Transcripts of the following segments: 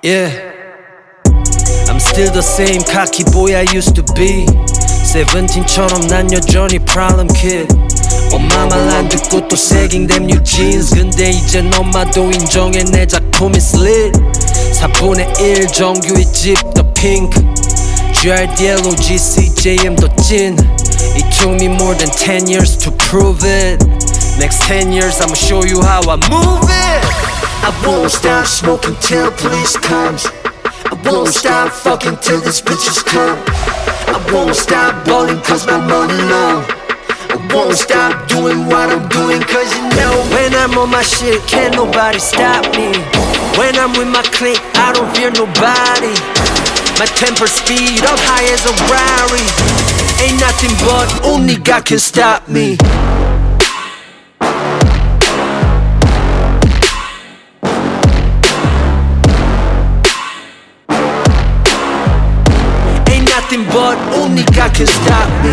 Yeah, I'm still the same cocky boy I used to be. 17처럼 난 여전히 problem kid. 엄마 말 안 듣고 또 새긴 them new jeans. 근데 이젠 엄마도 인정해 내 작품이 slit. 4분의 1 정규의 집 the pink. GRDL, OGC, JM 더 찐. It took me more than 10 years to prove it. Next 10 years I'ma show you how I move it. I won't stop smoking till police comes. I won't stop fucking till these bitches come. I won't stop balling cause my money low. I won't stop doing what I'm doing cause you know when I'm on my shit can't nobody stop me. When I'm with my clique I don't fear nobody. My temper speed up high as a Rari. Ain't nothing but only God can stop me. Nothing but only God can stop me.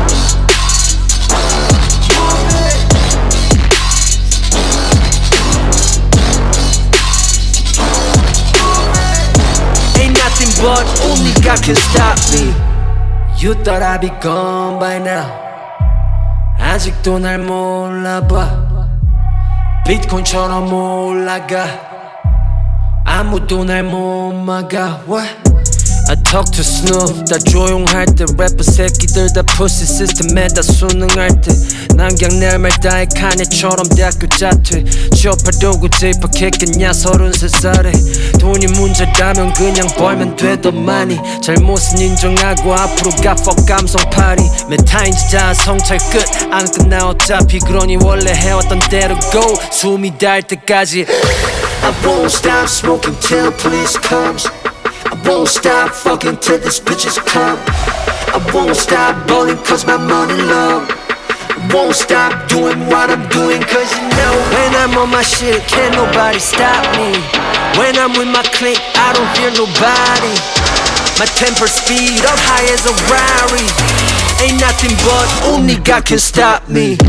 Ain't nothing but only God can stop me. You thought I'd be gone by now. 아직도 날 몰라봐. 비트코인처럼 올라가. 아무도 날 못 막아. What? I talk to Snoop 다 조용할 때 래퍼 새끼들 다 pussy system에 다 수능할 때 난 그냥 내 말 다해 카네처럼 대학교 자퇴 취업하려고 집합했겠냐 33살에 돈이 문제라면 그냥 벌면 되더만이 잘못은 인정하고 앞으로 가 fuck 감성 파리 메타인지 다 성찰 끝 안 끝나 어차피 그러니 원래 해왔던 대로 go 숨이 닿을 때까지 I won't stop smoking till police comes. I won't stop fucking till these bitches come. I won't stop balling cause my money low. I won't stop doing what I'm doing cause you know when I'm on my shit can't nobody stop me. When I'm with my clique I don't fear nobody. My temper speed up high as a Rari. Ain't nothing but only God can stop me.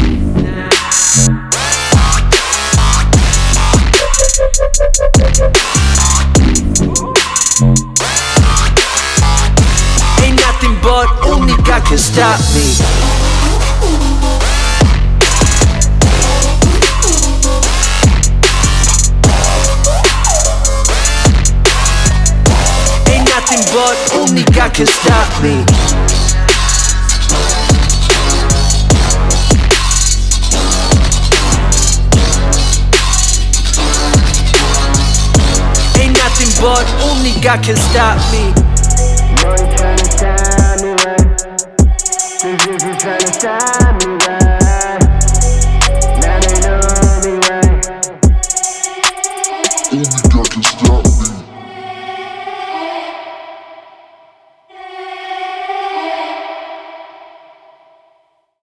Ain't nothing but only God can stop me. Ain't nothing but only God can stop me. Ain't nothing but only God can stop me. Boy tryna stop me right. These bitches tryna stop me right. Now they know me right. only God can stop me.